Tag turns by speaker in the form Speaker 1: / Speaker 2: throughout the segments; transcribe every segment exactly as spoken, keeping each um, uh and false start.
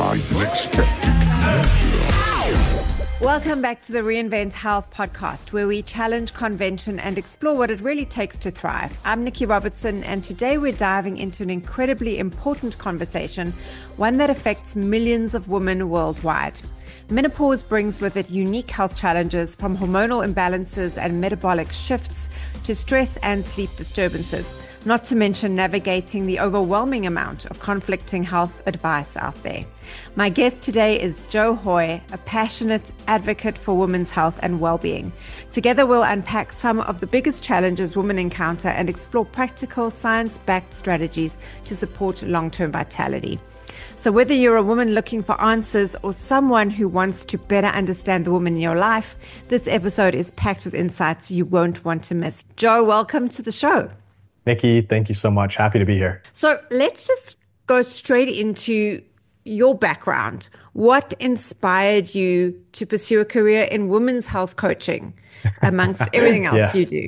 Speaker 1: unexpected.
Speaker 2: Welcome back to the Reinvent Health podcast, where we challenge convention and explore what it really takes to thrive. I'm Nikki Robertson, and today we're diving into an incredibly important conversation, one that affects millions of women worldwide. Menopause brings with it unique health challenges, from hormonal imbalances and metabolic shifts to stress and sleep disturbances, not to mention navigating the overwhelming amount of conflicting health advice out there. My guest today is Jo Hoy, a passionate advocate for women's health and well-being. Together, we'll unpack some of the biggest challenges women encounter and explore practical, science-backed strategies to support long-term vitality. So whether you're a woman looking for answers or someone who wants to better understand the woman in your life, this episode is packed with insights you won't want to miss. Jo, welcome to the show.
Speaker 3: Nikki, thank you so much. Happy to be here.
Speaker 2: So let's just go straight into your background. What inspired you to pursue a career in women's health coaching amongst everything else
Speaker 3: yeah.
Speaker 2: you do?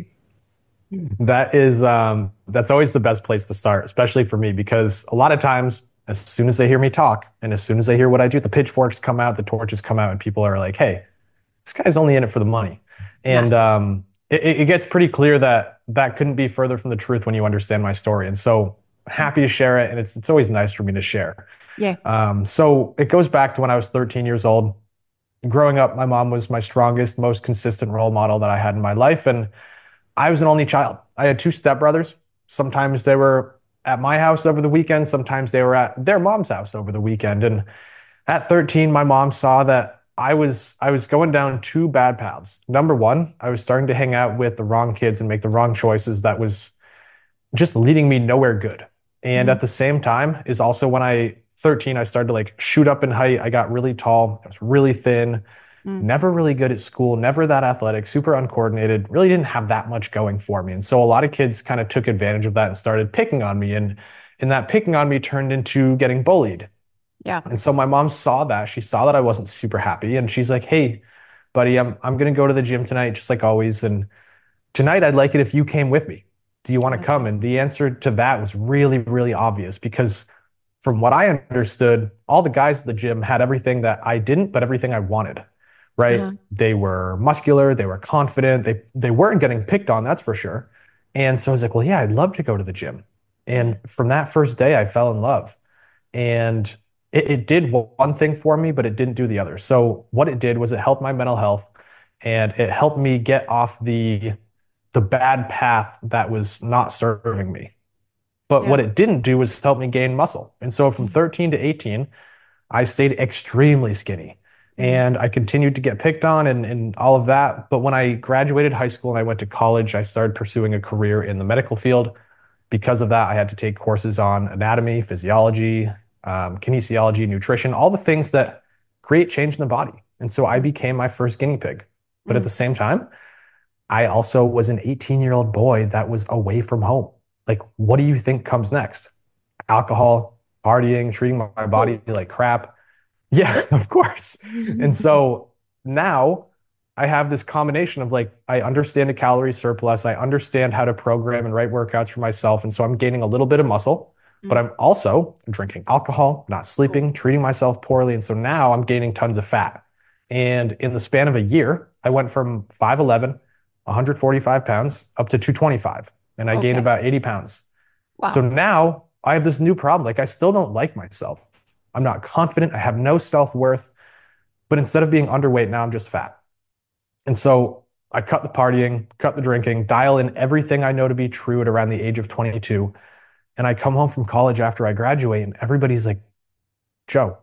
Speaker 3: That is, um, that's always the best place to start, especially for me, because a lot of times, as soon as they hear me talk and as soon as they hear what I do, the pitchforks come out, the torches come out, and people are like, hey, this guy's only in it for the money. And yeah. um, it, it gets pretty clear that that couldn't be further from the truth when you understand my story. And so happy to share it. And it's it's always nice for me to share.
Speaker 2: Yeah.
Speaker 3: Um, so it goes back to when I was thirteen years old. Growing up, my mom was my strongest, most consistent role model that I had in my life. And I was an only child. I had two stepbrothers. Sometimes they were at my house over the weekend. Sometimes they were at their mom's house over the weekend. And at thirteen, my mom saw that I was I was going down two bad paths. Number one, I was starting to hang out with the wrong kids and make the wrong choices that was just leading me nowhere good. And mm-hmm. at the same time is also when I, thirteen, I started to like shoot up in height. I got really tall. I was really thin, mm. never really good at school, never that athletic, super uncoordinated, really didn't have that much going for me. And so a lot of kids kind of took advantage of that and started picking on me. And, and that picking on me turned into getting bullied.
Speaker 2: Yeah.
Speaker 3: And so my mom saw that. She saw that I wasn't super happy. And she's like, hey, buddy, I'm I'm going to go to the gym tonight, just like always. And tonight, I'd like it if you came with me. Do you want to come? And the answer to that was really, really obvious, because from what I understood, all the guys at the gym had everything that I didn't, but everything I wanted, right? Uh-huh. They were muscular. They were confident. They they weren't getting picked on, that's for sure. And so I was like, well, yeah, I'd love to go to the gym. And from that first day, I fell in love. And It, it did one thing for me, but it didn't do the other. So what it did was it helped my mental health, and it helped me get off the the bad path that was not serving me. But yeah. what it didn't do was help me gain muscle. And so from thirteen to eighteen, I stayed extremely skinny, and I continued to get picked on and, and all of that. But when I graduated high school and I went to college, I started pursuing a career in the medical field. Because of that, I had to take courses on anatomy, physiology, Um, kinesiology, nutrition, all the things that create change in the body. And so I became my first guinea pig. But mm. at the same time, I also was an eighteen-year-old boy that was away from home. Like, what do you think comes next? Alcohol, partying, treating my body like crap. Yeah, of course. And so now I have this combination of like, I understand a calorie surplus. I understand how to program and write workouts for myself. And so I'm gaining a little bit of muscle. But I'm also drinking alcohol, not sleeping, treating myself poorly. And so now I'm gaining tons of fat. And in the span of a year, I went from five eleven, one hundred forty-five pounds, up to two twenty-five. And I okay. gained about eighty pounds. Wow. So now I have this new problem. Like, I still don't like myself. I'm not confident. I have no self-worth. But instead of being underweight, now I'm just fat. And so I cut the partying, cut the drinking, dial in everything I know to be true at around the age of twenty-two. And I come home from college after I graduate, and everybody's like, Jo,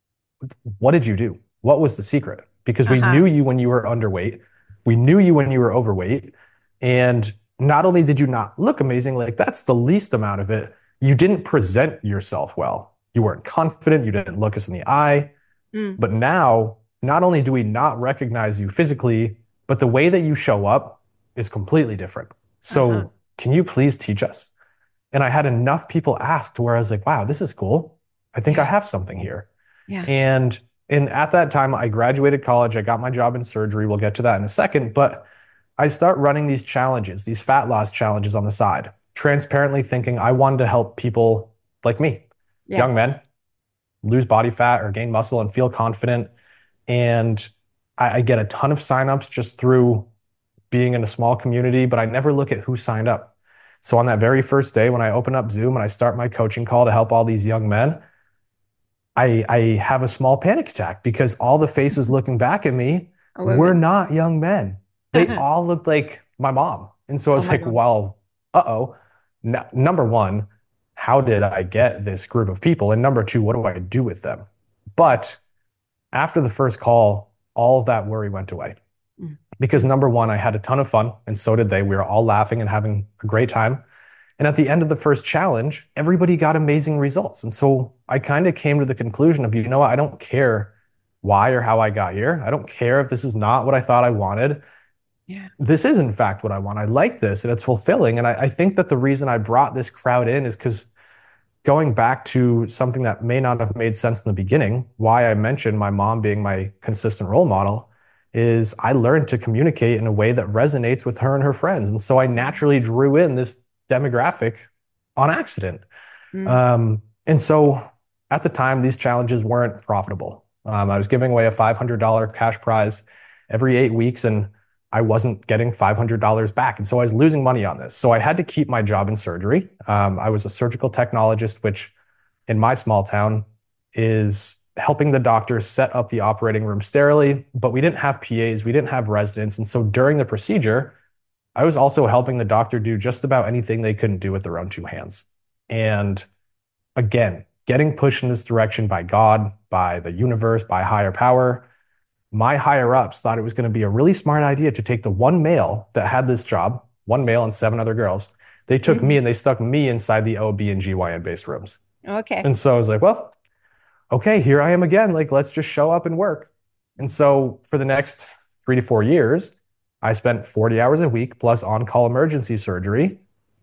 Speaker 3: what did you do? What was the secret? Because we uh-huh. knew you when you were underweight. We knew you when you were overweight. And not only did you not look amazing, like that's the least amount of it, you didn't present yourself well. You weren't confident. You didn't look us in the eye. Mm. But now, not only do we not recognize you physically, but the way that you show up is completely different. So uh-huh. can you please teach us? And I had enough people ask to where I was like, wow, this is cool. I think yeah. I have something here.
Speaker 2: Yeah.
Speaker 3: And, and at that time, I graduated college. I got my job in surgery. We'll get to that in a second. But I start running these challenges, these fat loss challenges on the side, transparently thinking I wanted to help people like me, yeah. young men, lose body fat or gain muscle and feel confident. And I, I get a ton of signups just through being in a small community, but I never look at who signed up. So on that very first day, when I open up Zoom and I start my coaching call to help all these young men, I, I have a small panic attack because all the faces looking back at me
Speaker 2: A
Speaker 3: were
Speaker 2: woman.
Speaker 3: not young men. They all looked like my mom. And so I
Speaker 2: Oh
Speaker 3: was
Speaker 2: my
Speaker 3: like,
Speaker 2: God.
Speaker 3: well, uh-oh. N number one, how did I get this group of people? And number two, what do I do with them? But after the first call, all of that worry went away.
Speaker 2: Mm.
Speaker 3: Because number one, I had a ton of fun, and so did they. We were all laughing and having a great time. And at the end of the first challenge, everybody got amazing results. And so I kind of came to the conclusion of, you know what, I don't care why or how I got here. I don't care if this is not what I thought I wanted.
Speaker 2: Yeah.
Speaker 3: This is, in fact, what I want. I like this and it's fulfilling. And I, I think that the reason I brought this crowd in is because going back to something that may not have made sense in the beginning, why I mentioned my mom being my consistent role model is I learned to communicate in a way that resonates with her and her friends. And so I naturally drew in this demographic on accident.
Speaker 2: Mm.
Speaker 3: Um, and so at the time, these challenges weren't profitable. Um, I was giving away a five hundred dollars cash prize every eight weeks, and I wasn't getting five hundred dollars back. And so I was losing money on this. So I had to keep my job in surgery. Um, I was a surgical technologist, which in my small town is helping the doctor set up the operating room sterilely, but we didn't have P As, we didn't have residents. And so during the procedure, I was also helping the doctor do just about anything they couldn't do with their own two hands. And again, getting pushed in this direction by God, by the universe, by higher power, my higher ups thought it was going to be a really smart idea to take the one male that had this job, one male and seven other girls. They took
Speaker 2: Mhm.
Speaker 3: me and they stuck me inside the O B and G Y N based rooms.
Speaker 2: Okay.
Speaker 3: And so I was like, well, okay, here I am again. Like, let's just show up and work. And so for the next three to four years, I spent forty hours a week plus on-call emergency surgery,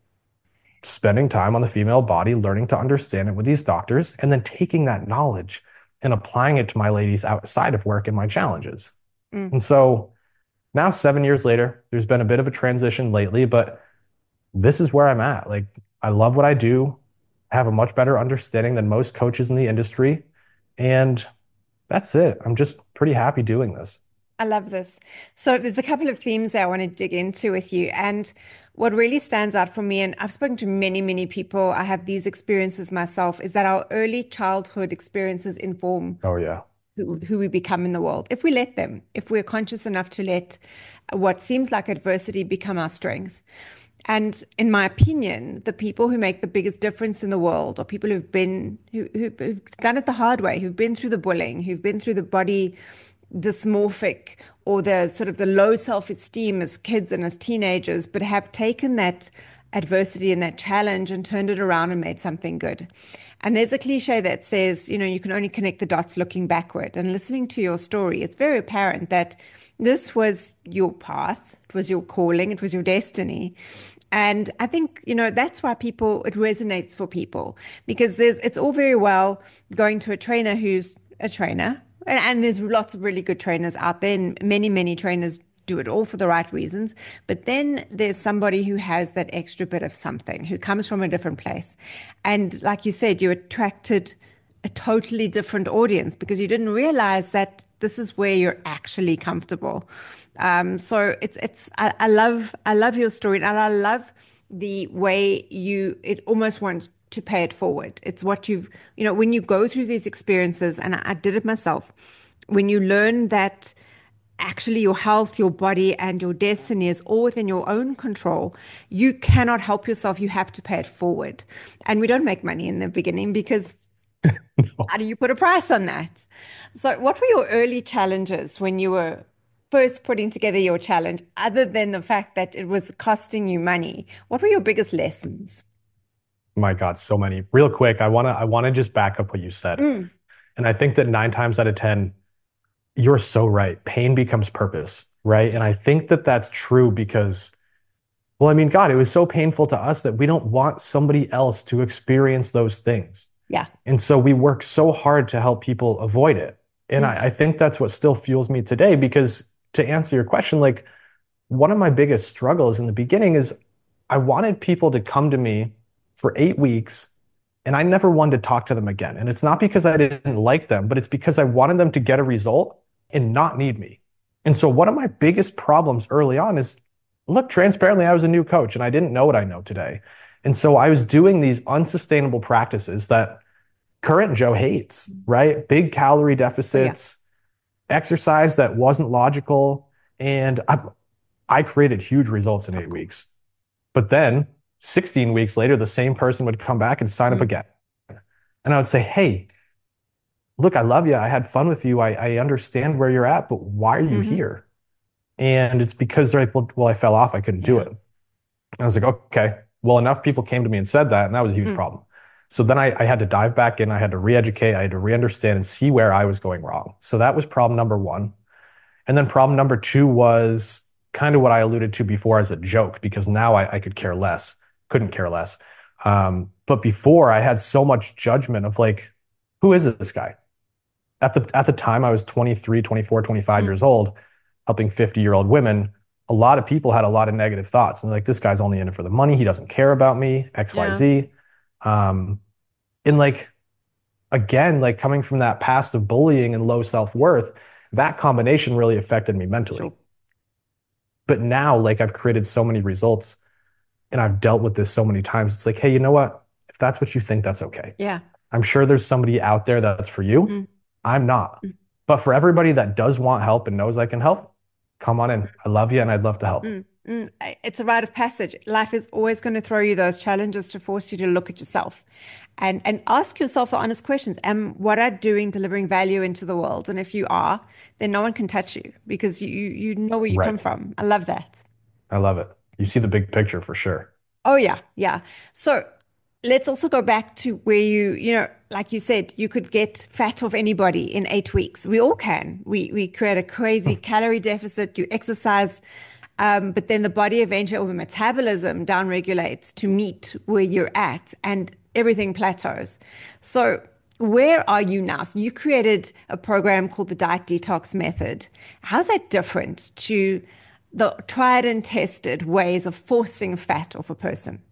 Speaker 3: spending time on the female body, learning to understand it with these doctors, and then taking that knowledge and applying it to my ladies outside of work and my challenges.
Speaker 2: Mm.
Speaker 3: And so now, seven years later, there's been a bit of a transition lately, but this is where I'm at. Like, I love what I do, have a much better understanding than most coaches in the industry. And that's it. I'm just pretty happy doing this.
Speaker 2: I love this. So there's a couple of themes that I want to dig into with you. And what really stands out for me, and I've spoken to many, many people, I have these experiences myself, is that our early childhood experiences inform
Speaker 3: Oh, yeah.
Speaker 2: who, who we become in the world. If we let them, if we're conscious enough to let what seems like adversity become our strength. And in my opinion, the people who make the biggest difference in the world are people who've been, who, who, who've done it the hard way, who've been through the bullying, who've been through the body dysmorphic or the sort of the low self-esteem as kids and as teenagers, but have taken that adversity and that challenge and turned it around and made something good. And there's a cliche that says, you know, you can only connect the dots looking backward. And listening to your story, it's very apparent that this was your path, it was your calling, it was your destiny. And I think, you know, that's why people, it resonates for people because there's, it's all very well going to a trainer who's a trainer. And, and there's lots of really good trainers out there, and many, many trainers do it all for the right reasons. But then there's somebody who has that extra bit of something, who comes from a different place. And like you said, you attracted a totally different audience because you didn't realize that this is where you're actually comfortable. Um, so it's it's I, I love I love your story, and I love the way you it almost wants to pay it forward. It's what you've you know when you go through these experiences, and I, I did it myself. When you learn that actually your health, your body, and your destiny is all within your own control, you cannot help yourself. You have to pay it forward. And we don't make money in the beginning because how do you put a price on that? So, what were your early challenges when you were first putting together your challenge, other than the fact that it was costing you money? What were your biggest lessons?
Speaker 3: My God, so many. Real quick, I wanna I wanna just back up what you said.
Speaker 2: Mm,
Speaker 3: And I think that nine times out of ten, you're so right. Pain becomes purpose, right? And I think that that's true because, well, I mean, God, it was so painful to us that we don't want somebody else to experience those things.
Speaker 2: yeah.
Speaker 3: And so we work so hard to help people avoid it. And
Speaker 2: Mm,
Speaker 3: I, I think that's what still fuels me today because to answer your question, like one of my biggest struggles in the beginning is I wanted people to come to me for eight weeks And I never wanted to talk to them again. And it's not because I didn't like them, but it's because I wanted them to get a result and not need me. And so one of my biggest problems early on is, look, transparently, I was a new coach and I didn't know what I know today. And so I was doing these unsustainable practices that current Joe hates, right? Big calorie deficits, oh, yeah. exercise that wasn't logical. And I, I created huge results in eight weeks. But then sixteen weeks later, the same person would come back and sign mm-hmm. up again. And I would say, hey, look, I love you. I had fun with you. I, I understand where you're at, but why are you mm-hmm. here? And it's because they're like, well, well I fell off. I couldn't yeah. do it. And I was like, okay, well, enough people came to me and said that, and that was a huge mm. problem. So then I, I had to dive back in. I had to re-educate. I had to re-understand and see where I was going wrong. So that was problem number one. And then problem number two was kind of what I alluded to before as a joke, because now I, I could care less, couldn't care less. Um, but before I had so much judgment of like, who is this guy? At the, at the time I was twenty-three, twenty-four, twenty-five mm. years old, helping fifty year old women. A lot of people had a lot of negative thoughts and like, this guy's only in it for the money. He doesn't care about me, X, Y, Z. Yeah. Um, and like, again, like coming from that past of bullying and low self-worth, that combination really affected me mentally. Sure. But now, like I've created so many results and I've dealt with this so many times. It's like, hey, you know what? If that's what you think, that's okay.
Speaker 2: Yeah. I'm
Speaker 3: sure there's somebody out there that's for you. Mm. I'm not. Mm. But for everybody that does want help and knows I can help, come on in. I love you and I'd love to help.
Speaker 2: Mm, mm. It's a rite of passage. Life is always going to throw you those challenges to force you to look at yourself and, and ask yourself the honest questions. Am what I'm doing delivering value into the world? And if you are, then no one can touch you because you you know where you right. come from. I love that.
Speaker 3: I love it. You see the big picture for sure.
Speaker 2: Oh, yeah. Yeah. So let's also go back to where you, you know, like you said, you could get fat off anybody in eight weeks. We all can. We we create a crazy calorie deficit. You exercise, um, but then the body eventually, or the metabolism downregulates to meet where you're at, and everything plateaus. So where are you now? So you created a program called the Diet Detox Method. How's that different to the tried and tested ways of forcing fat off a person?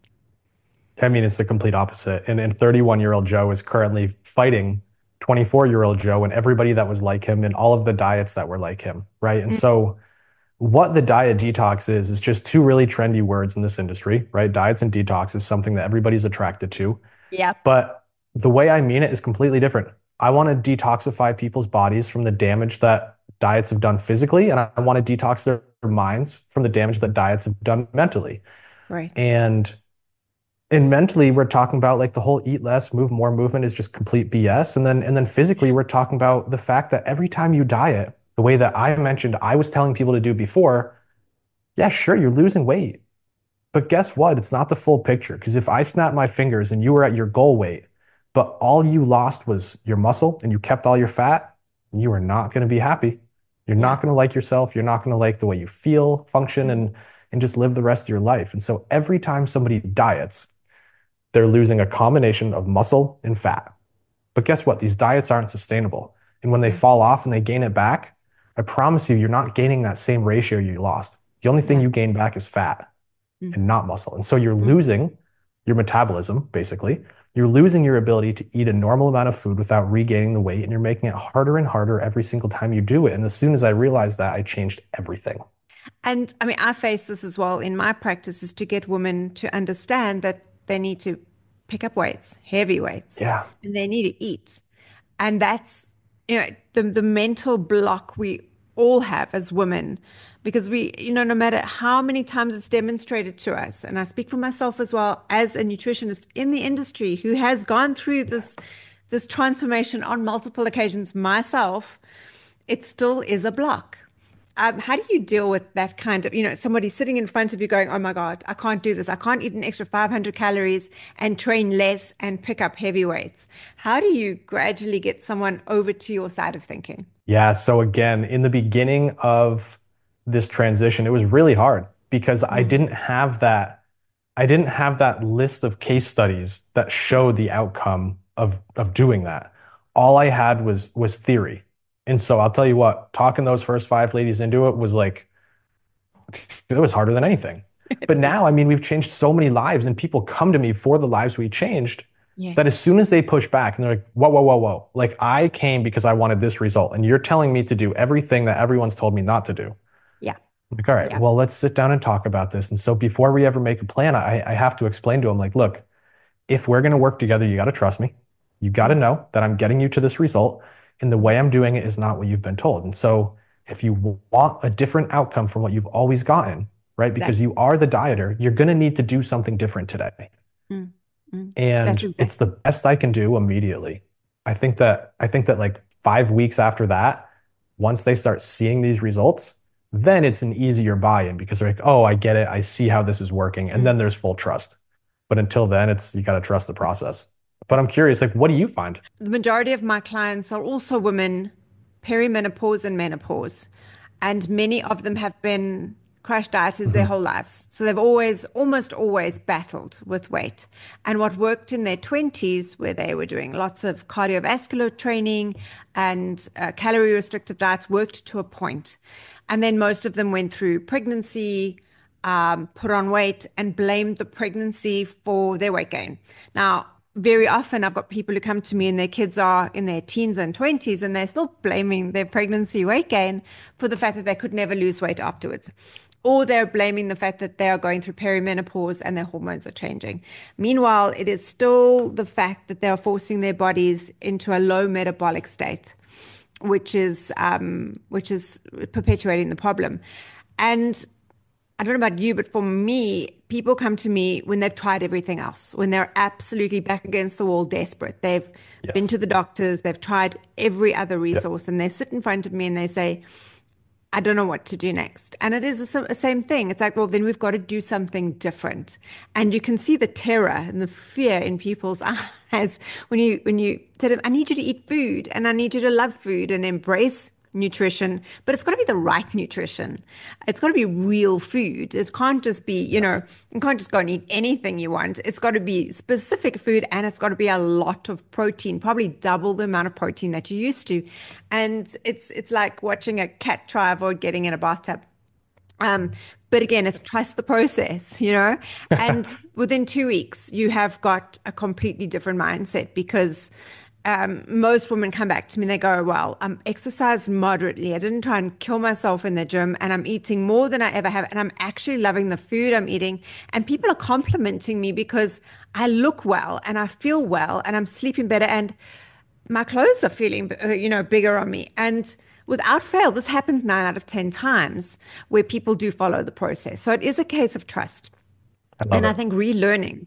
Speaker 3: I mean, it's the complete opposite. And, and thirty-one year old Joe is currently fighting twenty-four year old Joe and everybody that was like him and all of the diets that were like him, right? And mm-hmm. so what the diet detox is, is just two really trendy words in this industry, right? Diets and detox is something that everybody's attracted to.
Speaker 2: Yeah.
Speaker 3: But the way I mean it is completely different. I want to detoxify people's bodies from the damage that diets have done physically, and I want to detox their minds from the damage that diets have done mentally.
Speaker 2: Right.
Speaker 3: And And mentally, we're talking about like the whole eat less, move more movement is just complete B S. And then, and then physically, we're talking about the fact that every time you diet, the way that I mentioned, I was telling people to do before, yeah, sure, you're losing weight. But guess what? It's not the full picture. Because if I snap my fingers and you were at your goal weight, but all you lost was your muscle and you kept all your fat, you are not going to be happy. You're yeah. not going to like yourself. You're not going to like the way you feel, function, and, and just live the rest of your life. And so every time somebody diets, they're losing a combination of muscle and fat. But guess what? These diets aren't sustainable. And when they fall off and they gain it back, I promise you, you're not gaining that same ratio you lost. The only thing you gain back is fat mm. and not muscle. And so you're losing your metabolism, basically. You're losing your ability to eat a normal amount of food without regaining the weight. And you're making it harder and harder every single time you do it. And as soon as I realized that, I changed everything.
Speaker 2: And I mean, I face this as well in my practice, is to get women to understand that they need to pick up weights, heavy weights,
Speaker 3: yeah,
Speaker 2: and they need to eat. And that's, you know, the, the mental block we all have as women, because we, you know, no matter how many times it's demonstrated to us, and I speak for myself as well as a nutritionist in the industry who has gone through this, this transformation on multiple occasions myself, it still is a block. Um, how do you deal with that kind of, you know, somebody sitting in front of you going, oh my God, I can't do this. I can't eat an extra five hundred calories and train less and pick up heavy weights. How do you gradually get someone over to your side of thinking?
Speaker 3: Yeah. So again, in the beginning of this transition, it was really hard because mm-hmm. I didn't have that. I didn't have that list of case studies that showed the outcome of, of doing that. All I had was, was theory. And so I'll tell you what, talking those first five ladies into it was like, it was harder than anything. But now, I mean, we've changed so many lives and people come to me for the lives we changed.
Speaker 2: Yeah.
Speaker 3: that as soon as they push back and they're like, whoa, whoa, whoa, whoa, like I came because I wanted this result, and you're telling me to do everything that everyone's told me not to do.
Speaker 2: Yeah.
Speaker 3: I'm like, all right,
Speaker 2: Yeah.
Speaker 3: well, let's sit down and talk about this. And so before we ever make a plan, I, I have to explain to them, like, look, if we're going to work together, you got to trust me. You got to
Speaker 2: Mm.
Speaker 3: know that I'm getting you to this result, and the way I'm doing it is not what you've been told. And so if you want a different outcome from what you've always gotten, right, because
Speaker 2: Exactly.
Speaker 3: you are the dieter, you're going to need to do something different today.
Speaker 2: Mm. Mm. That's
Speaker 3: And it's the
Speaker 2: exactly.
Speaker 3: best I can do immediately. I think that I think that like five weeks after that, once they start seeing these results, then it's an easier buy-in because they're like, oh, I get it. I see how this is working. And
Speaker 2: Mm.
Speaker 3: then there's full trust. But until then, it's you got to trust the process. But I'm curious, like, what do you find?
Speaker 2: The majority of my clients are also women, perimenopause and menopause, and many of them have been crash dieters their
Speaker 3: Mhm.
Speaker 2: whole lives. So they've always, almost always battled with weight. And what worked in their twenties, where they were doing lots of cardiovascular training and uh, calorie restrictive diets, worked to a point. And then most of them went through pregnancy, um, put on weight, and blamed the pregnancy for their weight gain. Now, very often I've got people who come to me and their kids are in their teens and twenties and they're still blaming their pregnancy weight gain for the fact that they could never lose weight afterwards. Or they're blaming the fact that they are going through perimenopause and their hormones are changing. Meanwhile, it is still the fact that they are forcing their bodies into a low metabolic state, which is um, which is perpetuating the problem. And I don't know about you, but for me, people come to me when they've tried everything else, when they're absolutely back against the wall, desperate. They've been
Speaker 3: Yes.
Speaker 2: to the doctors, they've tried every other
Speaker 3: Yeah.
Speaker 2: resource, and they sit in front of me and they say, I don't know what to do next. And it is the sa- same thing. It's like, well, then we've got to do something different. And you can see the terror and the fear in people's eyes when you when you tell them, I need you to eat food and I need you to love food and embrace nutrition, but it's got to be the right nutrition. It's got to be real food. It can't just be, you know,
Speaker 3: Yes.
Speaker 2: you can't just go and eat anything you want. It's got to be specific food and it's got to be a lot of protein, probably double the amount of protein that you used to. And it's it's like watching a cat try avoid getting in a bathtub. Um, but again, it's trust the process, you know? And within two weeks, you have got a completely different mindset because um, most women come back to me and they go, well, I'm exercised moderately. I didn't try and kill myself in the gym and I'm eating more than I ever have. And I'm actually loving the food I'm eating. And people are complimenting me because I look well and I feel well and I'm sleeping better. And my clothes are feeling, uh, you know, bigger on me. And without fail, this happens nine out of ten times where people do follow the process. So it is a case of trust.
Speaker 3: I love
Speaker 2: And I
Speaker 3: it.
Speaker 2: think relearning,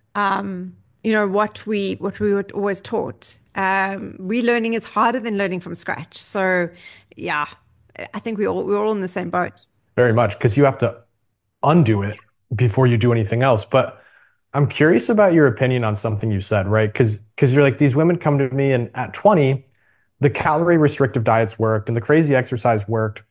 Speaker 2: um, you know, what we what we were always taught. Um, relearning is harder than learning from scratch. So yeah, I think we all we're all in the same boat.
Speaker 3: Very much because you have to undo it before you do anything else. But I'm curious about your opinion on something you said, right? Because because you're like these women come to me and at twenty, the calorie restrictive diets worked and the crazy exercise worked.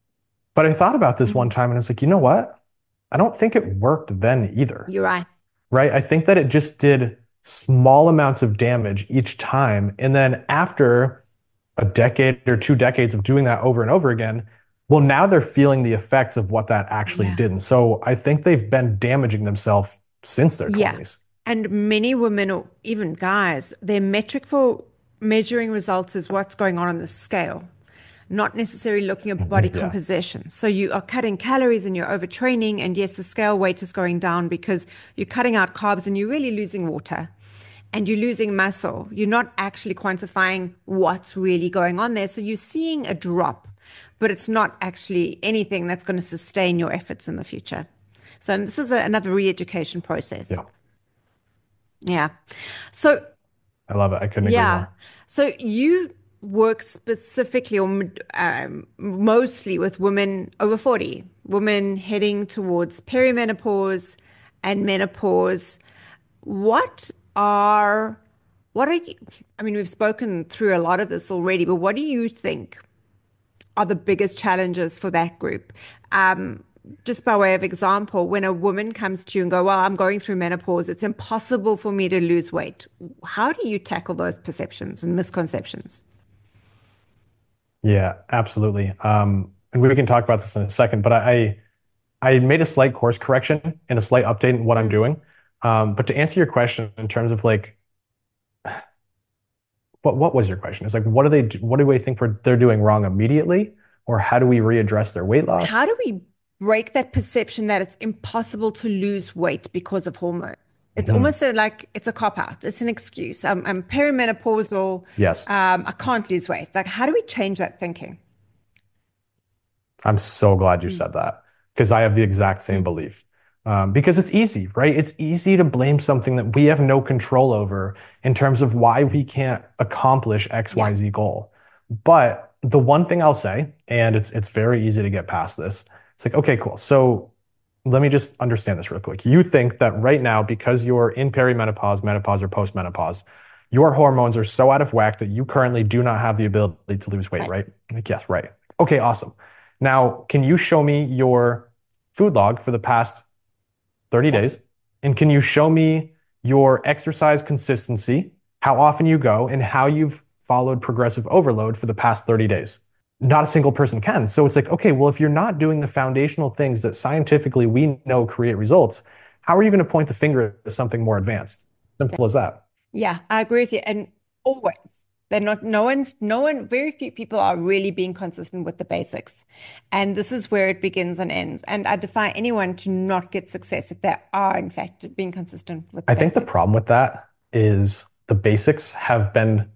Speaker 3: But I thought about this one
Speaker 2: Mhm.
Speaker 3: time and it's like, you know what? I don't think it worked then either,
Speaker 2: You're right.
Speaker 3: right? I think that it just did small amounts of damage each time. And then after a decade or two decades of doing that over and over again, well, now they're feeling the effects of what that actually
Speaker 2: Yeah.
Speaker 3: did. And so I think they've been damaging themselves since their
Speaker 2: Yeah.
Speaker 3: twenties.
Speaker 2: And many women, or even guys, their metric for measuring results is what's going on on the scale, not necessarily looking at body
Speaker 3: Mhm. Yeah.
Speaker 2: composition. So you are cutting calories and you're overtraining. And yes, the scale weight is going down because you're cutting out carbs and you're really losing water and you're losing muscle. You're not actually quantifying what's really going on there. So you're seeing a drop, but it's not actually anything that's going to sustain your efforts in the future. So this is a, another re-education process.
Speaker 3: Yeah.
Speaker 2: Yeah. So,
Speaker 3: I love it. I couldn't agree
Speaker 2: yeah.
Speaker 3: more.
Speaker 2: So you work specifically or um, mostly with women over forty, women heading towards perimenopause and menopause. What are, what are you, I mean, we've spoken through a lot of this already, but what do you think are the biggest challenges for that group? Um, just by way of example, when a woman comes to you and go, well, I'm going through menopause, it's impossible for me to lose weight. How do you tackle those perceptions and misconceptions?
Speaker 3: Yeah, absolutely. Um, and we can talk about this in a second, but I, I made a slight course correction and a slight update in what I'm
Speaker 2: Mm,
Speaker 3: doing. Um, but to answer your question in terms of like what what was your question? It's like, what do they do, what do we think we're, they're doing wrong immediately, or how do we readdress their weight loss?
Speaker 2: How do we break that perception that it's impossible to lose weight because of hormones? It's
Speaker 3: Mhm.
Speaker 2: almost a, like it's a cop out. It's an excuse. I'm, I'm perimenopausal.
Speaker 3: Yes,
Speaker 2: Um, I can't lose weight. Like, how do we change that thinking?
Speaker 3: I'm so glad you
Speaker 2: Mm,
Speaker 3: said that because I have the exact same
Speaker 2: mm,
Speaker 3: belief. Um, because it's easy, right? It's easy to blame something that we have no control over in terms of why we can't accomplish X,
Speaker 2: yeah.
Speaker 3: Y, Z goal. But the one thing I'll say, and it's it's very easy to get past this, it's like, okay, cool. So let me just understand this real quick. You think that right now, because you're in perimenopause, menopause, or postmenopause, your hormones are so out of whack that you currently do not have the ability to lose weight,
Speaker 2: Right.
Speaker 3: right? Like, yes, right. Okay, awesome. Now, can you show me your food log for the past thirty
Speaker 2: Yes.
Speaker 3: days? And can you show me your exercise consistency, how often you go, and how you've followed progressive overload for the past thirty days? Not a single person can. So it's like, okay, well, if you're not doing the foundational things that scientifically we know create results, how are you going to point the finger at something more advanced? Simple as that.
Speaker 2: Yeah, I agree with you. And always, they're not, no one's, no one, very few people are really being consistent with the basics. And this is where it begins and ends. And I defy anyone to not get success if they are, in fact, being consistent with the
Speaker 3: I think the
Speaker 2: basics.
Speaker 3: problem with that is the basics have been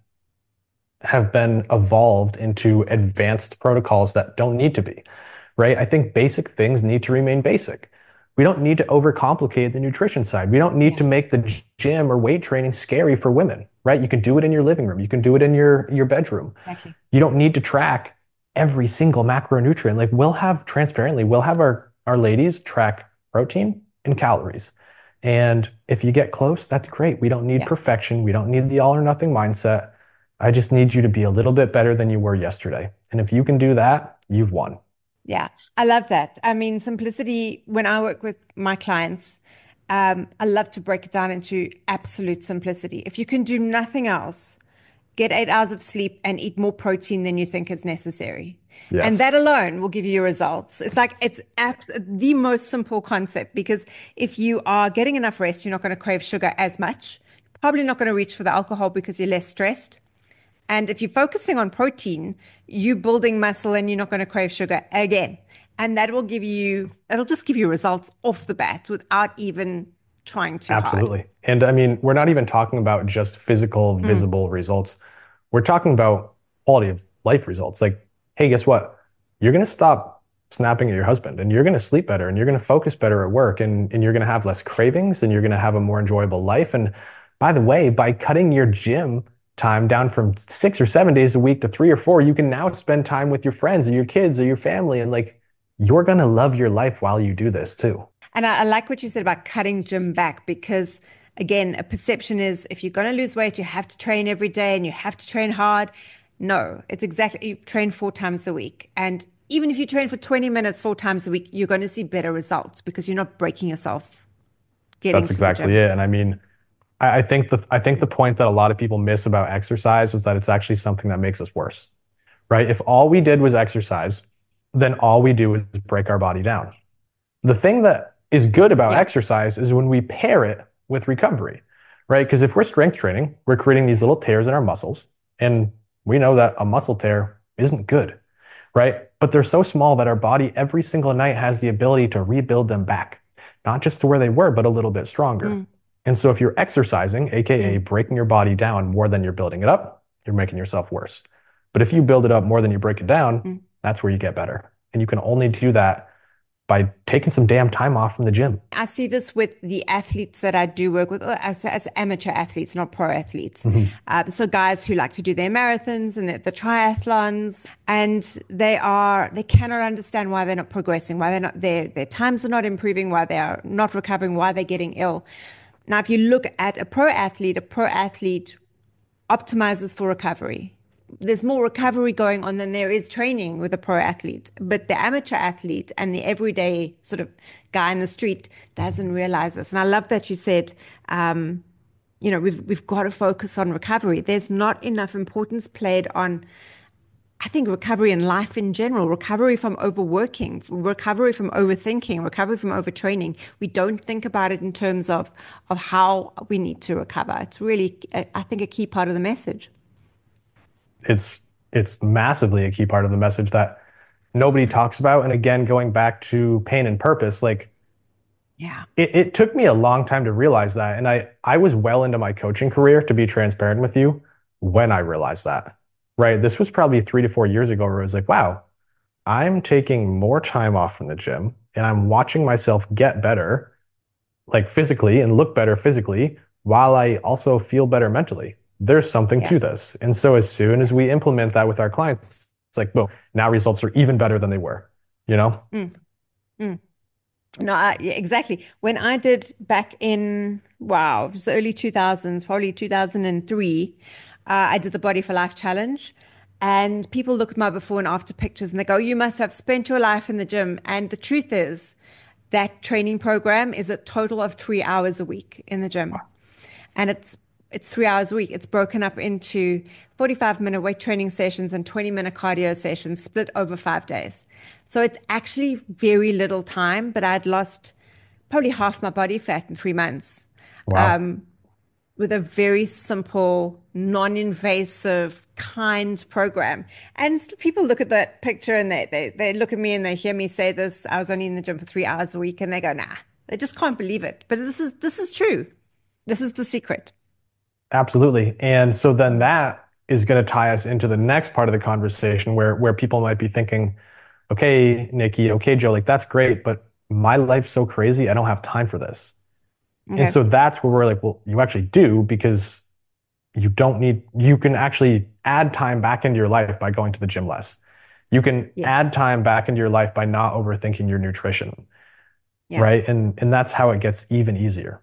Speaker 3: have been evolved into advanced protocols that don't need to be, right? I think basic things need to remain basic. We don't need to overcomplicate the nutrition side. We don't need
Speaker 2: Yeah,
Speaker 3: to make the gym or weight training scary for women, right? You can do it in your living room. You can do it in your your bedroom.
Speaker 2: exactly.
Speaker 3: You don't need to track every single macronutrient. Like we'll have transparently, we'll have our our ladies track protein and calories. And if you get close, that's great. We don't need
Speaker 2: Yeah.
Speaker 3: perfection. We don't need the all or nothing mindset. I just need you to be a little bit better than you were yesterday. And if you can do that, you've won.
Speaker 2: Yeah, I love that. I mean, simplicity, when I work with my clients, um, I love to break it down into absolute simplicity. If you can do nothing else, get eight hours of sleep and eat more protein than you think is necessary. And
Speaker 3: Yes,
Speaker 2: that alone will give you results. It's like it's abs- the most simple concept because if you are getting enough rest, you're not going to crave sugar as much. Probably not going to reach for the alcohol because you're less stressed. And if you're focusing on protein, you're building muscle and you're not going to crave sugar again. And that will give you, it'll just give you results off the bat without even trying too hard.
Speaker 3: absolutely. And I mean, we're not even talking about just physical,
Speaker 2: Mm,
Speaker 3: visible results. We're talking about quality of life results. Like, hey, guess what? You're going to stop snapping at your husband and you're going to sleep better and you're going to focus better at work and, and you're going to have less cravings and you're going to have a more enjoyable life. And by the way, by cutting your gym time down from six or seven days a week to three or four, you can now spend time with your friends or your kids or your family. And like, you're going to love your life while you do this too.
Speaker 2: And I, I like what you said about cutting gym back because, again, a perception is if you're going to lose weight, you have to train every day and you have to train hard. No, it's exactly, you train four times a week. And even if you train for twenty minutes four times a week, you're going to see better results because you're not breaking yourself getting
Speaker 3: That's
Speaker 2: to the
Speaker 3: exactly
Speaker 2: gym.
Speaker 3: it. And I mean, I, I think the I think the point that a lot of people miss about exercise is that it's actually something that makes us worse, right? If all we did was exercise, then all we do is break our body down. The thing that is good about
Speaker 2: Yeah.
Speaker 3: exercise is when we pair it with recovery, right? Because if we're strength training, we're creating these little tears in our muscles, and we know that a muscle tear isn't good, right? But they're so small that our body every single night has the ability to rebuild them back, not just to where they were, but a little bit stronger.
Speaker 2: Mm,
Speaker 3: And so if you're exercising, A K A
Speaker 2: mm,
Speaker 3: breaking your body down more than you're building it up, you're making yourself worse. But if you build it up more than you break it down,
Speaker 2: mm.
Speaker 3: that's where you get better. And you can only do that by taking some damn time off from the gym.
Speaker 2: I see this with the athletes that I do work with uh, as, as amateur athletes, not pro athletes.
Speaker 3: Mhm.
Speaker 2: Um, so guys who like to do their marathons and the, the triathlons, and they are they cannot understand why they're not progressing, why they're not their their times are not improving, why they are not recovering, why they're getting ill. Now, if you look at a pro athlete, a pro athlete optimizes for recovery. There's more recovery going on than there is training with a pro athlete. But the amateur athlete and the everyday sort of guy in the street doesn't realize this. And I love that you said, um, you know, we've we've got to focus on recovery. There's not enough importance played on, I think, recovery in life in general, recovery from overworking, recovery from overthinking, recovery from overtraining. We don't think about it in terms of of how we need to recover. It's really, I think, a key part of the message.
Speaker 3: it's it's massively a key part of the message that nobody talks about. And again, going back to pain and purpose, like
Speaker 2: Yeah.
Speaker 3: it, it took me a long time to realize that. And I I was well into my coaching career, to be transparent with you, when I realized that. Right. This was probably three to four years ago where I was like, wow, I'm taking more time off from the gym and I'm watching myself get better, like physically and look better physically, while I also feel better mentally. There's something
Speaker 2: Yeah.
Speaker 3: to this. And so as soon as we implement that with our clients, it's like, boom, now results are even better than they were, you know?
Speaker 2: Mm, mm. No, I, yeah, exactly. When I did back in, wow, it was the early two thousands, probably two thousand three, uh, I did the Body for Life challenge. And people look at my before and after pictures and they go, you must have spent your life in the gym. And the truth is, that training program is a total of three hours a week in the gym. And it's it's three hours a week. It's broken up into forty-five minute weight training sessions and twenty minute cardio sessions split over five days. So it's actually very little time, but I'd lost probably half my body fat in three months
Speaker 3: Wow.
Speaker 2: um, with a very simple, non-invasive, kind program. And people look at that picture and they, they, they look at me and they hear me say this. I was only in the gym for three hours a week and they go, nah, they just can't believe it. But this is this is true. This is the secret.
Speaker 3: Absolutely. And so then that is going to tie us into the next part of the conversation where where people might be thinking, okay, Nikki, okay, Joe, like that's great, but my life's so crazy, I don't have time for this. And
Speaker 2: Okay.
Speaker 3: so that's where we're like, well, you actually do because you don't need, you can actually add time back into your life by going to the gym less. You can
Speaker 2: Yes.
Speaker 3: add time back into your life by not overthinking your nutrition,
Speaker 2: Yeah,
Speaker 3: right? And and that's how it gets even easier.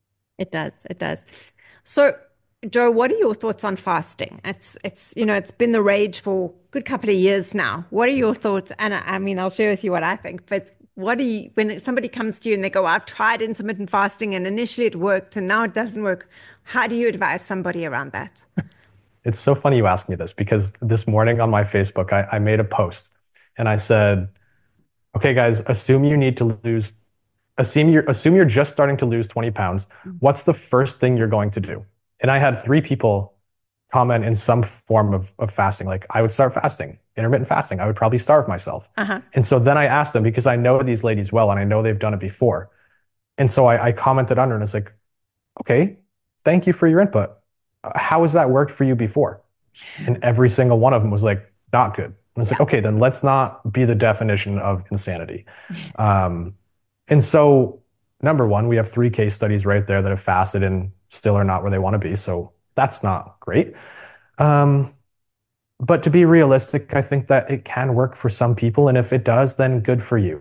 Speaker 2: it does. It does. So, Joe, what are your thoughts on fasting? It's it's you know, it's been the rage for a good couple of years now. What are your thoughts? And I, I mean, I'll share with you what I think, but what do you, when somebody comes to you and they go, I've tried intermittent fasting and initially it worked and now it doesn't work. How do you advise somebody around that?
Speaker 3: It's so funny you ask me this because this morning on my Facebook, I, I made a post and I said, okay, guys, assume you need to lose, assume you're, assume you're just starting to lose twenty pounds. What's the first thing you're going to do? And I had three people comment in some form of, of fasting. Like I would start fasting, intermittent fasting. I would probably starve myself.
Speaker 2: Uh-huh.
Speaker 3: And so then I asked them because I know these ladies well and I know they've done it before. And so I, I commented under and it's like, okay, thank you for your input. Uh, How has that worked for you before? And every single one of them was like, not good. And it's like,
Speaker 2: Yeah.
Speaker 3: okay, then let's not be the definition of insanity. Um, and so, number one, we have three case studies right there that have fasted and still are not where they want to be. So that's not great. Um, but to be realistic, I think that it can work for some people. And if it does, then good for you.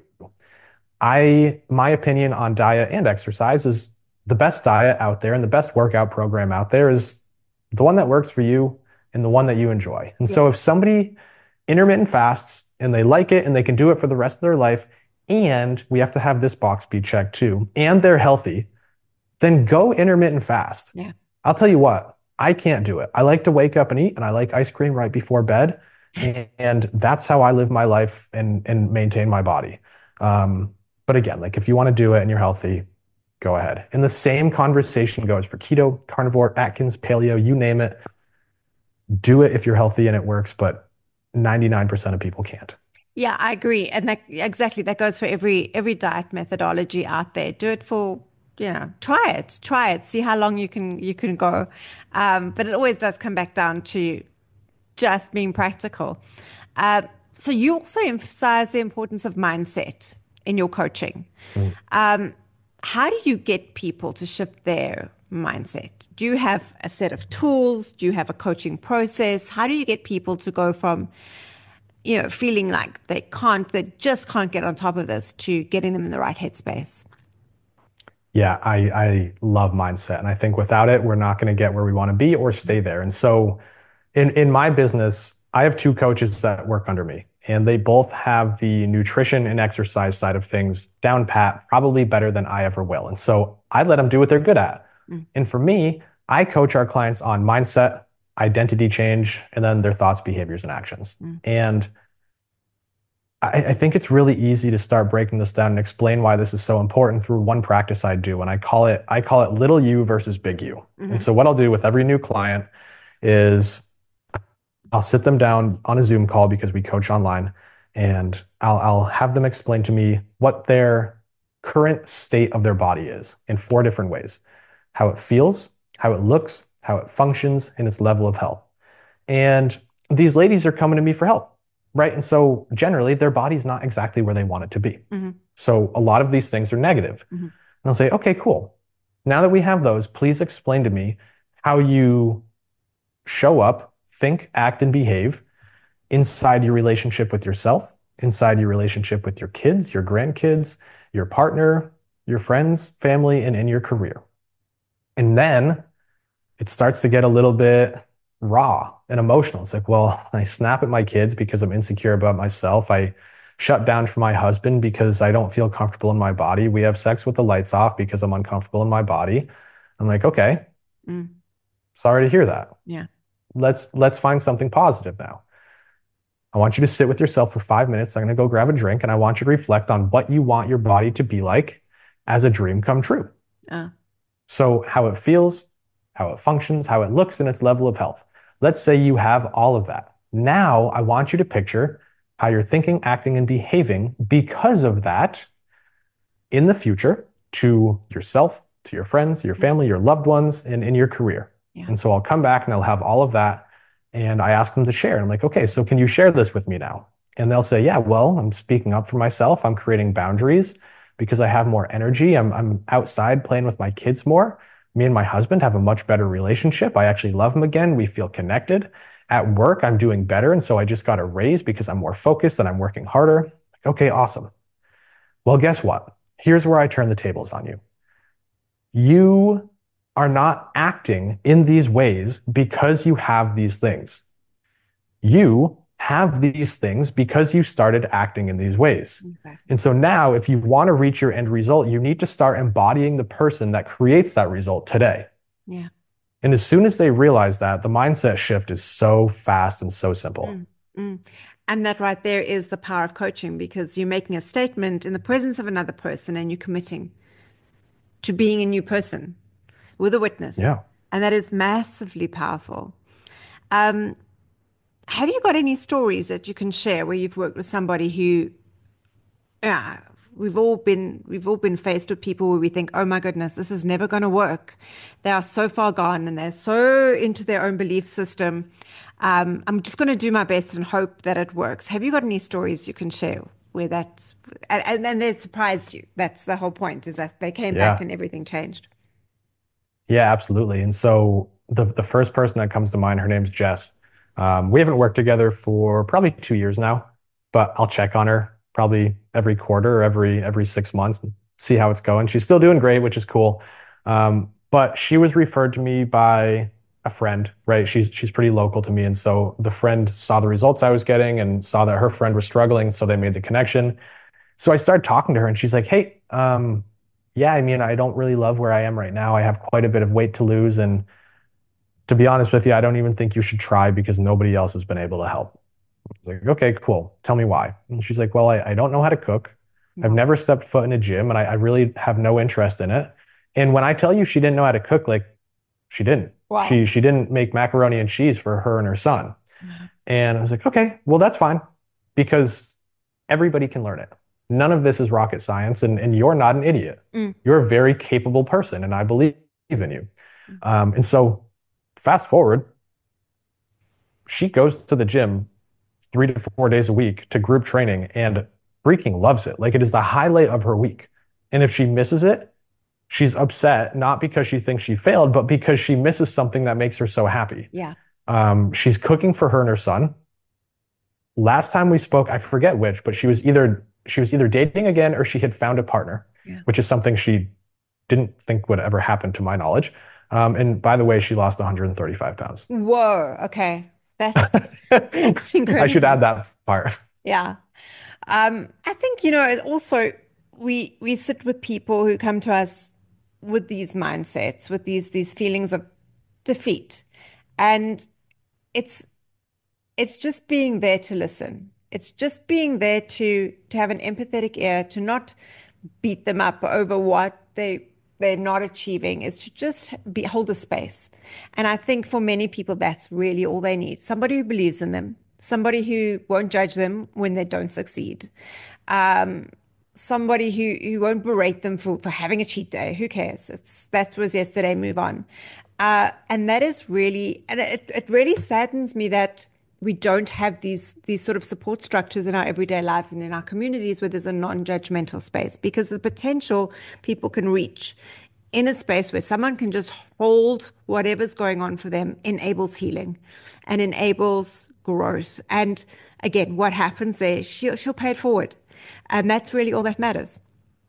Speaker 3: I, my opinion on diet and exercise is the best diet out there and the best workout program out there is the one that works for you and the one that you enjoy. And
Speaker 2: Yeah.
Speaker 3: so if somebody intermittent fasts and they like it and they can do it for the rest of their life, and we have to have this box be checked too, and they're healthy, then go intermittent fast.
Speaker 2: Yeah.
Speaker 3: I'll tell you what, I can't do it. I like to wake up and eat, and I like ice cream right before bed. And that's how I live my life and, and maintain my body. Um, but again, like if you want to do it and you're healthy, go ahead. And the same conversation goes for keto, carnivore, Atkins, paleo, you name it. Do it if you're healthy and it works, but ninety-nine percent of people can't.
Speaker 2: Yeah, I agree. And that exactly that goes for every every diet methodology out there. Do it for, you know, try it, try it, see how long you can you can go. Um, but it always does come back down to just being practical. Uh, so you also emphasize the importance of mindset in your coaching.
Speaker 3: Mm.
Speaker 2: Um, how do you get people to shift their mindset? Do you have a set of tools? Do you have a coaching process? How do you get people to go from, you know, feeling like they can't, they just can't get on top of this to getting them in the right headspace?
Speaker 3: Yeah, I, I love mindset. And I think without it, we're not going to get where we want to be or stay there. And so in, in my business, I have two coaches that work under me, and they both have the nutrition and exercise side of things down pat, probably better than I ever will. And so I let them do what they're good at.
Speaker 2: Mm.
Speaker 3: And for me, I coach our clients on mindset, identity change, and then their thoughts, behaviors, and actions.
Speaker 2: Mm.
Speaker 3: And I, I think it's really easy to start breaking this down and explain why this is so important through one practice I do. And I call it, I call it little you versus big you.
Speaker 2: Mm-hmm.
Speaker 3: And so what I'll do with every new client is I'll sit them down on a Zoom call because we coach online, and I'll I'll have them explain to me what their current state of their body is in four different ways: how it feels, how it looks, how it functions, and its level of health. And these ladies are coming to me for help, right? And so generally their body's not exactly where they want it to be.
Speaker 2: Mm-hmm.
Speaker 3: So a lot of these things are negative.
Speaker 2: Mm-hmm.
Speaker 3: And I'll say, okay, cool. Now that we have those, please explain to me how you show up, think, act, and behave inside your relationship with yourself, inside your relationship with your kids, your grandkids, your partner, your friends, family, and in your career. And then it starts to get a little bit raw and emotional. It's like, well, I snap at my kids because I'm insecure about myself. I shut down for my husband because I don't feel comfortable in my body. We have sex with the lights off because I'm uncomfortable in my body. I'm like, okay,
Speaker 2: mm.
Speaker 3: sorry to hear that.
Speaker 2: Yeah.
Speaker 3: Let's let's find something positive now. I want you to sit with yourself for five minutes. I'm going to go grab a drink, and I want you to reflect on what you want your body to be like as a dream come true.
Speaker 2: Uh.
Speaker 3: So how it feels, how it functions, how it looks, and its level of health. Let's say you have all of that. Now I want you to picture how you're thinking, acting, and behaving because of that in the future to yourself, to your friends, your family, your loved ones, and in your career.
Speaker 2: Yeah.
Speaker 3: And so I'll come back and I'll have all of that. And I ask them to share. I'm like, okay, so can you share this with me now? And they'll say, yeah, well, I'm speaking up for myself. I'm creating boundaries because I have more energy. I'm, I'm outside playing with my kids more. Me and my husband have a much better relationship. I actually love him again. We feel connected. At work, I'm doing better. And so I just got a raise because I'm more focused and I'm working harder. Like, okay, awesome. Well, guess what? Here's where I turn the tables on you. You are not acting in these ways because you have these things. You have these things because you started acting in these ways.
Speaker 2: Exactly.
Speaker 3: And so now, if you want to reach your end result, you need to start embodying the person that creates that result today.
Speaker 2: Yeah.
Speaker 3: And as soon as they realize that, the mindset shift is so fast and so simple.
Speaker 2: Mm, mm. And that right there is the power of coaching, because you're making a statement in the presence of another person and you're committing to being a new person with a witness.
Speaker 3: Yeah.
Speaker 2: And that is massively powerful. Um, have you got any stories that you can share where you've worked with somebody who, yeah, we've all been we've all been faced with people where we think, oh my goodness, this is never going to work. They are so far gone and they're so into their own belief system. Um, I'm just going to do my best and hope that it works. Have you got any stories you can share where that's and, and then they surprised you? That's the whole point, is that they came
Speaker 3: Yeah.
Speaker 2: back and everything changed.
Speaker 3: Yeah, absolutely. And so the the first person that comes to mind, her name's Jess. Um, we haven't worked together for probably two years now, but I'll check on her probably every quarter or every every six months and see how it's going. She's still doing great, which is cool. Um, but she was referred to me by a friend, right? She's she's pretty local to me, and so the friend saw the results I was getting and saw that her friend was struggling, so they made the connection. So I started talking to her, and she's like, "Hey, um, yeah, I mean, I don't really love where I am right now. I have quite a bit of weight to lose, and to be honest with you, I don't even think you should try because nobody else has been able to help." I was like, okay, cool. Tell me why. And she's like, well, I, I don't know how to cook. I've never stepped foot in a gym, and I, I really have no interest in it. And when I tell you she didn't know how to cook, like she didn't.
Speaker 2: Wow.
Speaker 3: She she didn't make macaroni and cheese for her and her son. And I was like, okay, well, that's fine, because everybody can learn it. None of this is rocket science, and, and you're not an idiot.
Speaker 2: Mm.
Speaker 3: You're a very capable person, and I believe in you. Um, and so fast forward, she goes to the gym three to four days a week to group training and freaking loves it. Like, it is the highlight of her week. And if she misses it, she's upset, not because she thinks she failed, but because she misses something that makes her so happy.
Speaker 2: Yeah.
Speaker 3: Um, she's cooking for her and her son. Last time we spoke, I forget which, but she was either she was either dating again or she had found a partner,
Speaker 2: Yeah. which
Speaker 3: which is something she didn't think would ever happen to my knowledge. Um, and by the way, she lost one hundred thirty-five pounds.
Speaker 2: Whoa. Okay. That's, that's incredible.
Speaker 3: I should add that part.
Speaker 2: Yeah. Um, I think, you know, also we we sit with people who come to us with these mindsets, with these these feelings of defeat. And it's it's just being there to listen. It's just being there to to have an empathetic ear, to not beat them up over what they they're not achieving is to just be hold a space. And I think for many people, that's really all they need. Somebody who believes in them, somebody who won't judge them when they don't succeed. Um, somebody who, who won't berate them for, for having a cheat day. Who cares? It's that was yesterday, move on. Uh, and that is really, and it, it really saddens me that we don't have these these sort of support structures in our everyday lives and in our communities where there's a non-judgmental space, because the potential people can reach in a space where someone can just hold whatever's going on for them enables healing and enables growth. And again, what happens there, she'll, she'll pay it forward. And that's really all that matters.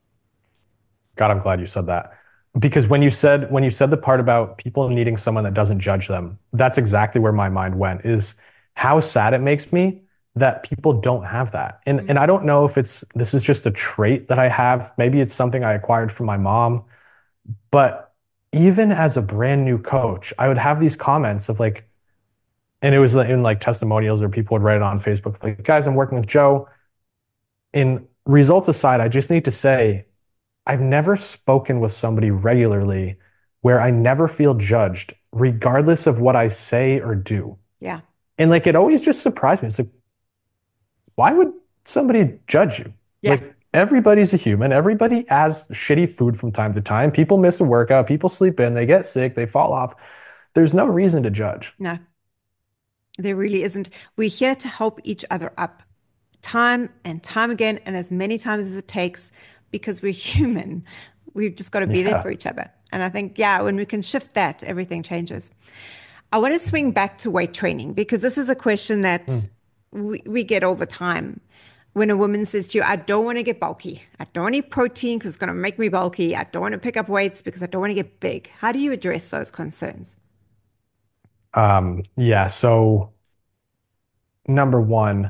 Speaker 3: God, I'm glad you said that. Because when you said when you said the part about people needing someone that doesn't judge them, that's exactly where my mind went, is how sad it makes me that people don't have that. And mm-hmm. and I don't know if it's this is just a trait that I have. Maybe it's something I acquired from my mom. But even as a brand new coach, I would have these comments of like, and it was in like testimonials, or people would write it on Facebook, like, guys, I'm working with Joe. In results aside, I just need to say, I've never spoken with somebody regularly where I never feel judged, regardless of what I say or do.
Speaker 2: Yeah.
Speaker 3: And like, it always just surprised me. It's like, why would somebody judge you?
Speaker 2: Yeah.
Speaker 3: Like, everybody's a human. Everybody has shitty food from time to time. People miss a workout. People sleep in. They get sick. They fall off. There's no reason to judge.
Speaker 2: No, there really isn't. We're here to help each other up time and time again, and as many times as it takes, because we're human. We've just got to be yeah. there for each other. And I think, yeah, when we can shift that, everything changes. I want to swing back to weight training, because this is a question that mm. we, we get all the time. When a woman says to you, I don't want to get bulky. I don't want to eat protein because it's going to make me bulky. I don't want to pick up weights because I don't want to get big. How do you address those concerns?
Speaker 3: Um, yeah. So number one,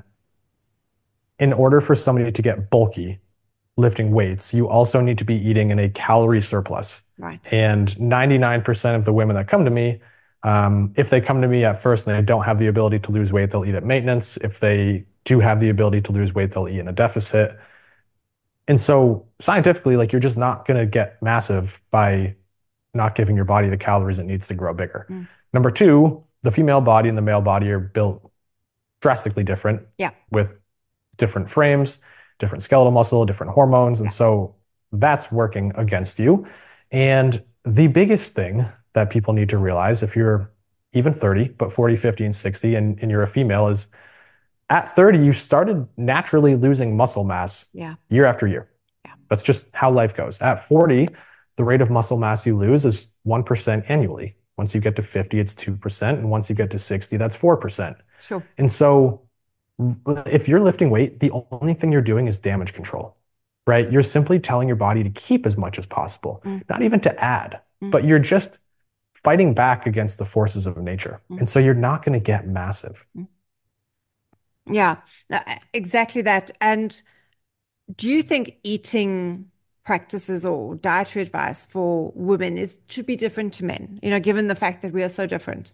Speaker 3: in order for somebody to get bulky, lifting weights, you also need to be eating in a calorie surplus.
Speaker 2: Right.
Speaker 3: And ninety-nine percent of the women that come to me, um, if they come to me at first and they don't have the ability to lose weight, they'll eat at maintenance. If they do have the ability to lose weight, they'll eat in a deficit. And so scientifically, like, you're just not going to get massive by not giving your body the calories it needs to grow bigger. Mm. Number two, the female body and the male body are built drastically different.
Speaker 2: Yeah.
Speaker 3: With different frames, different skeletal muscle, different hormones. And so that's working against you. And the biggest thing that people need to realize, if you're even thirty, but forty, fifty, and sixty, and, and you're a female, is at thirty, you started naturally losing muscle mass
Speaker 2: yeah.
Speaker 3: year after year.
Speaker 2: Yeah.
Speaker 3: That's just how life goes. At forty, the rate of muscle mass you lose is one percent annually. Once you get to fifty, it's two percent. And once you get to sixty, that's four percent.
Speaker 2: Sure.
Speaker 3: And so if you're lifting weight, the only thing you're doing is damage control, right? You're simply telling your body to keep as much as possible, mm. not even to add, mm. but you're just fighting back against the forces of nature. Mm. And so you're not going to get massive.
Speaker 2: Mm. Yeah, exactly that. And do you think eating practices or dietary advice for women is should be different to men, you know, given the fact that we are so different?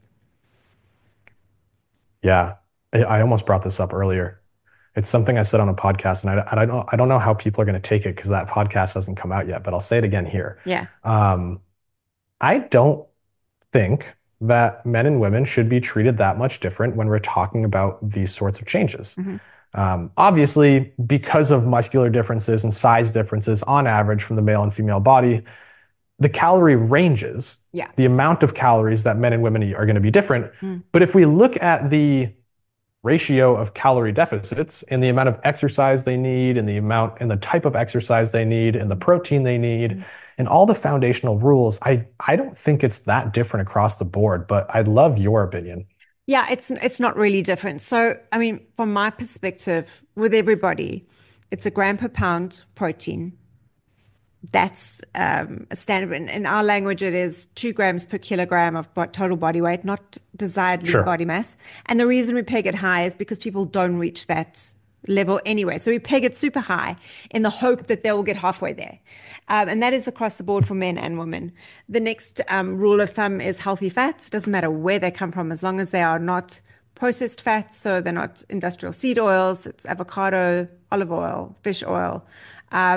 Speaker 3: Yeah. I almost brought this up earlier. It's something I said on a podcast, and I, I don't I don't know how people are going to take it because that podcast hasn't come out yet, but I'll say it again here.
Speaker 2: Yeah.
Speaker 3: Um, I don't think that men and women should be treated that much different when we're talking about these sorts of changes. Mm-hmm. Um, obviously, because of muscular differences and size differences on average from the male and female body, the calorie ranges,
Speaker 2: yeah.
Speaker 3: the amount of calories that men and women eat are going to be different. Mm. But if we look at the ratio of calorie deficits and the amount of exercise they need and the amount and the type of exercise they need and the protein they need mm-hmm. and all the foundational rules, I, I don't think it's that different across the board, but I'd love your opinion.
Speaker 2: Yeah, it's it's not really different. So, I mean, from my perspective, with everybody, it's a gram per pound protein. That's um, a standard. In, in our language, it is two grams per kilogram of total body weight, not desired
Speaker 3: sure.
Speaker 2: lean body mass. And the reason we peg it high is because people don't reach that level anyway. So we peg it super high in the hope that they will get halfway there. Um, and that is across the board for men and women. The next um, rule of thumb is healthy fats. Doesn't matter where they come from, as long as they are not processed fats. So they're not industrial seed oils. It's avocado, olive oil, fish oil. Um,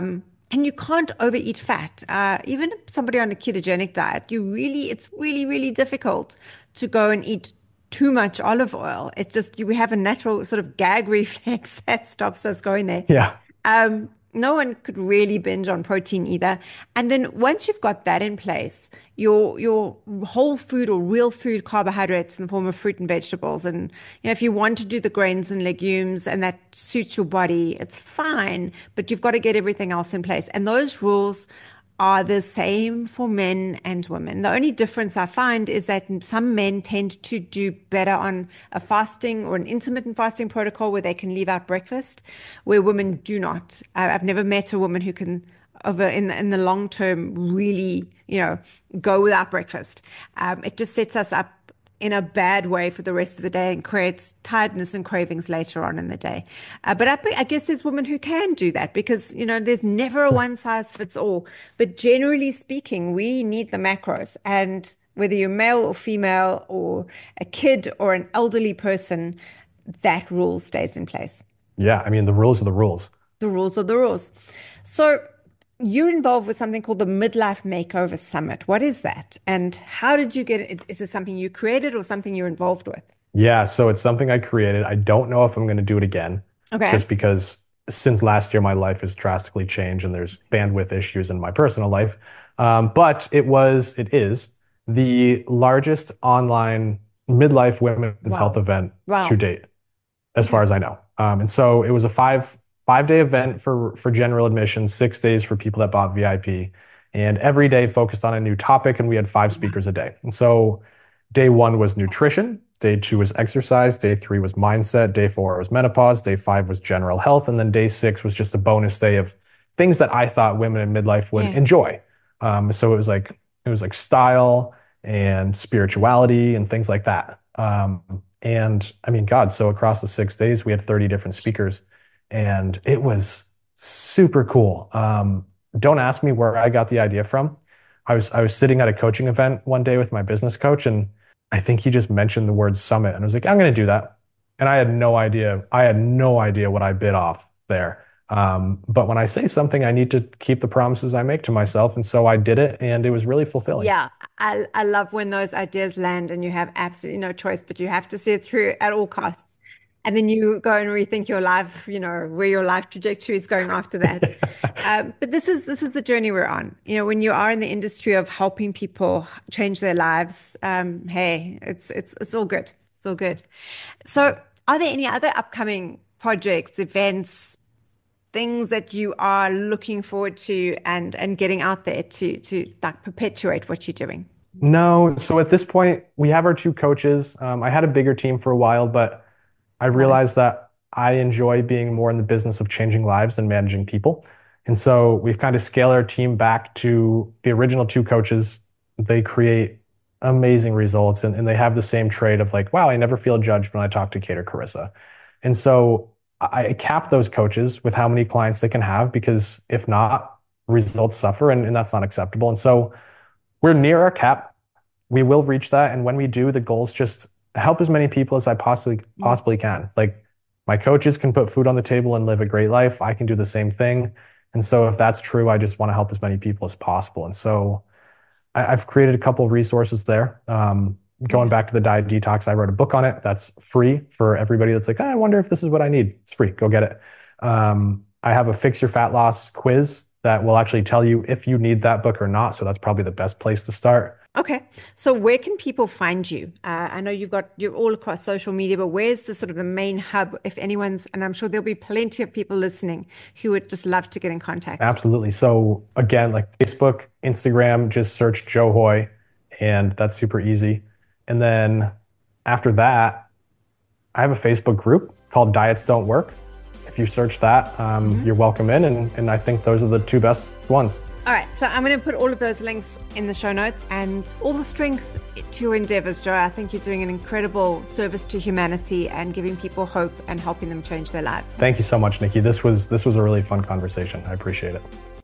Speaker 2: And you can't overeat fat. Uh, even somebody on a ketogenic diet, you really, it's really, really difficult to go and eat too much olive oil. It's just we have a natural sort of gag reflex that stops us going there.
Speaker 3: Yeah.
Speaker 2: Um, no one could really binge on protein either. And then once you've got that in place, your your whole food or real food carbohydrates in the form of fruit and vegetables, and you know, if you want to do the grains and legumes and that suits your body, it's fine, but you've got to get everything else in place. And those rules are the same for men and women. The only difference I find is that some men tend to do better on a fasting or an intermittent fasting protocol where they can leave out breakfast, where women do not. I- I've never met a woman who can, over in the, in the long term, really, you know, go without breakfast. Um, it just sets us up in a bad way for the rest of the day and creates tiredness and cravings later on in the day. Uh, but I, I guess there's women who can do that because, you know, there's never a one size fits all. But generally speaking, we need the macros. And whether you're male or female or a kid or an elderly person, that rule stays in place.
Speaker 3: Yeah. I mean, the rules are the rules.
Speaker 2: The rules are the rules. So you're involved with something called the Midlife Makeover Summit. What is that? And how did you get it? Is it something you created or something you're involved with?
Speaker 3: Yeah. So it's something I created. I don't know if I'm going to do it again.
Speaker 2: Okay.
Speaker 3: Just because since last year, my life has drastically changed and there's bandwidth issues in my personal life. Um, but it was, it is the largest online midlife women's
Speaker 2: Wow.
Speaker 3: health event
Speaker 2: Wow.
Speaker 3: to date, as far as I know. Um, and so it was a five five day event for for general admission, six days for people that bought V I P, and every day focused on a new topic. And we had five speakers a day. And so day one was nutrition, day two was exercise, day three was mindset, day four was menopause, day five was general health, and then day six was just a bonus day of things that I thought women in midlife would
Speaker 2: Yeah.
Speaker 3: enjoy. Um, so it was like it was like style and spirituality and things like that. Um, and I mean, God, so across the six days, we had thirty different speakers, and it was super cool. Um, don't ask me where I got the idea from. I was I was sitting at a coaching event one day with my business coach, and I think he just mentioned the word summit, and I was like, I'm going to do that. And I had no idea. I had no idea what I bit off there. Um, but when I say something, I need to keep the promises I make to myself. And so I did it, and it was really fulfilling.
Speaker 2: Yeah, I, I love when those ideas land and you have absolutely no choice, but you have to see it through at all costs. And then you go and rethink your life, you know, where your life trajectory is going after that. Um, but this is this is the journey we're on. You know, when you are in the industry of helping people change their lives, um, hey, it's it's it's all good. It's all good. So, are there any other upcoming projects, events, things that you are looking forward to and and getting out there to to like perpetuate what you're doing?
Speaker 3: No, so at this point, we have our two coaches. Um, I had a bigger team for a while, but I
Speaker 2: Right.
Speaker 3: realized that I enjoy being more in the business of changing lives than managing people. And so we've kind of scaled our team back to the original two coaches. They create amazing results, and, and they have the same trait of like, wow, I never feel judged when I talk to Kate or Carissa. And so I cap those coaches with how many clients they can have, because if not, results suffer, and, and that's not acceptable. And so we're near our cap. We will reach that. And when we do, the goal is just help as many people as I possibly possibly can. Like, my coaches can put food on the table and live a great life. I can do the same thing. And so if that's true, I just want to help as many people as possible. And so I, I've created a couple of resources there. Um, going
Speaker 2: Yeah.
Speaker 3: back to the diet detox, I wrote a book on it that's free for everybody that's like, "Ah, I wonder if this is what I need." It's free. Go get it. Um, I have a Fix Your Fat Loss quiz that will actually tell you if you need that book or not. So that's probably the best place to start.
Speaker 2: Okay. So where can people find you? Uh, I know you've got you're all across social media, but where's the sort of the main hub if anyone's, and I'm sure there'll be plenty of people listening who would just love to get in contact.
Speaker 3: Absolutely. So again, like Facebook, Instagram, just search Joe Hoy, and that's super easy. And then after that, I have a Facebook group called Diets Don't Work. If you search that, um,
Speaker 2: Mm-hmm.
Speaker 3: you're welcome in, and, and I think those are the two best ones.
Speaker 2: All right, so I'm going to put all of those links in the show notes, and all the strength to your endeavors, Joe. I think you're doing an incredible service to humanity and giving people hope and helping them change their lives.
Speaker 3: Thank you so much, Nikki. This was this was a really fun conversation. I appreciate it.